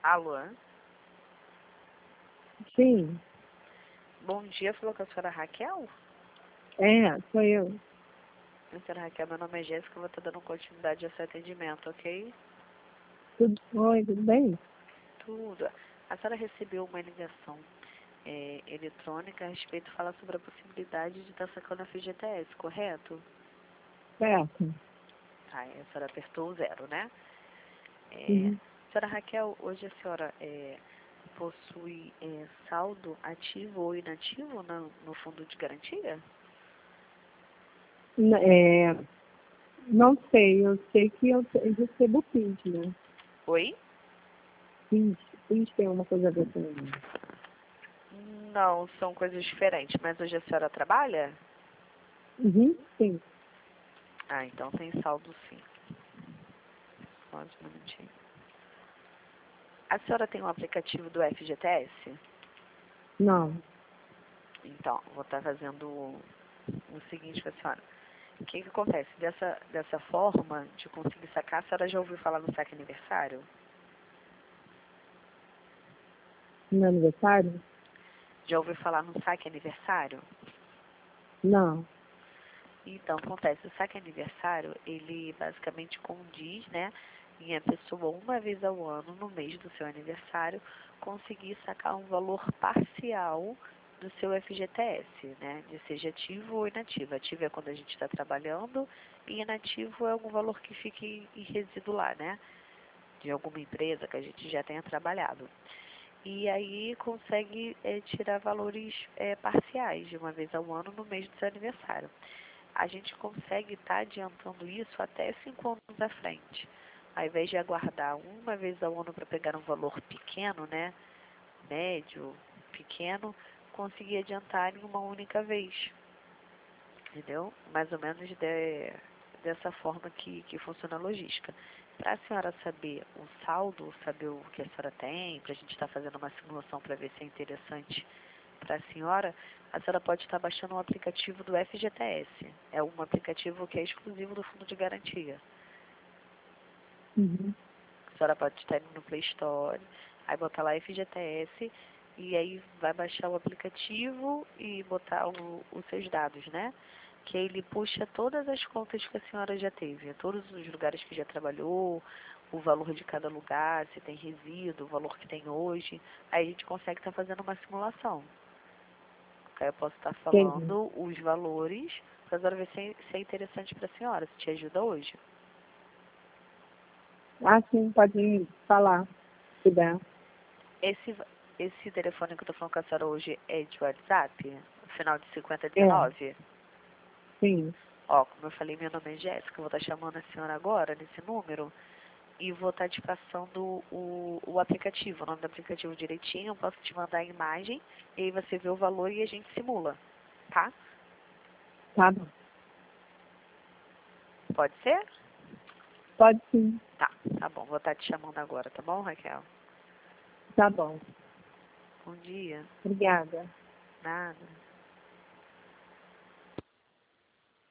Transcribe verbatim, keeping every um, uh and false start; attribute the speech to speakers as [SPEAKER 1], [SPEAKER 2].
[SPEAKER 1] Alô?
[SPEAKER 2] Sim,
[SPEAKER 1] Bom dia, falou com a senhora Raquel?
[SPEAKER 2] é, sou eu.
[SPEAKER 1] A senhora Raquel, meu nome é Jéssica, eu vou estar dando continuidade a seu atendimento, ok?
[SPEAKER 2] Tudo, oi, tudo bem?
[SPEAKER 1] Tudo. A senhora recebeu uma ligação é, eletrônica a respeito de falar sobre a possibilidade de estar sacando a F G T S, correto?
[SPEAKER 2] Certo.
[SPEAKER 1] Aí a senhora apertou o zero, né? É,
[SPEAKER 2] Uhum.
[SPEAKER 1] senhora Raquel, hoje a senhora é, possui é, saldo ativo ou inativo no, no fundo de garantia?
[SPEAKER 2] N- É, não sei, eu sei que eu, te- eu recebo P I S, né?
[SPEAKER 1] Oi?
[SPEAKER 2] P I S, P I S tem uma coisa a ver com isso.
[SPEAKER 1] Não, são coisas diferentes, mas hoje a senhora trabalha?
[SPEAKER 2] Uhum, sim.
[SPEAKER 1] Ah, então tem saldo sim. Só um minutinho. A senhora tem um aplicativo do F G T S?
[SPEAKER 2] Não,
[SPEAKER 1] Então, vou estar fazendo o, o seguinte com a senhora. O que, que acontece? Dessa, dessa forma de conseguir sacar, a senhora já ouviu falar no saque aniversário?
[SPEAKER 2] no aniversário?
[SPEAKER 1] Já ouviu falar no saque aniversário?
[SPEAKER 2] Não.
[SPEAKER 1] Então, acontece, o saque aniversário, ele basicamente condiz, né, em a pessoa, uma vez ao ano, no mês do seu aniversário, conseguir sacar um valor parcial do seu F G T S, né, de seja ativo ou inativo. Ativo é quando a gente está trabalhando e inativo é algum valor que fique em resíduo lá, né, de alguma empresa que a gente já tenha trabalhado. E aí consegue é, tirar valores é, parciais de uma vez ao ano no mês do seu aniversário. A gente consegue estar adiantando isso até cinco anos à frente. Ao invés de aguardar uma vez ao ano para pegar um valor pequeno, né, médio, pequeno, conseguir adiantar em uma única vez. Entendeu? Mais ou menos de, dessa forma que, que funciona a logística. Para a senhora saber o saldo, saber o que a senhora tem, para a gente estar fazendo uma simulação para ver se é interessante para a senhora, a senhora pode estar baixando um aplicativo do F G T S. É um aplicativo que é exclusivo do Fundo de Garantia.
[SPEAKER 2] Uhum.
[SPEAKER 1] A senhora pode estar indo no Play Store, aí botar lá F G T S, e aí vai baixar o aplicativo e botar o, os seus dados, né? Que ele puxa todas as contas que a senhora já teve, todos os lugares que já trabalhou, o valor de cada lugar, se tem resíduo, o valor que tem hoje. Aí a gente consegue estar fazendo uma simulação. Aí eu posso estar
[SPEAKER 2] Entendi.
[SPEAKER 1] falando os valores para a senhora ver se é, se é interessante para a senhora, se te ajuda hoje.
[SPEAKER 2] Ah, sim, pode falar, se der.
[SPEAKER 1] Esse, esse telefone que eu estou falando com a senhora hoje é de WhatsApp? Final de cinquenta
[SPEAKER 2] É,
[SPEAKER 1] dezenove?
[SPEAKER 2] sim.
[SPEAKER 1] Ó, como eu falei, meu nome é Jéssica, eu vou estar chamando a senhora agora nesse número e vou estar te passando o, o aplicativo, o nome do aplicativo direitinho, eu posso te mandar a imagem e aí você vê o valor e a gente simula, tá?
[SPEAKER 2] Tá bom.
[SPEAKER 1] Pode ser?
[SPEAKER 2] Pode sim.
[SPEAKER 1] Tá, tá bom, vou estar te chamando agora, tá bom, Raquel?
[SPEAKER 2] Tá bom.
[SPEAKER 1] Bom dia.
[SPEAKER 2] Obrigada.
[SPEAKER 1] Nada.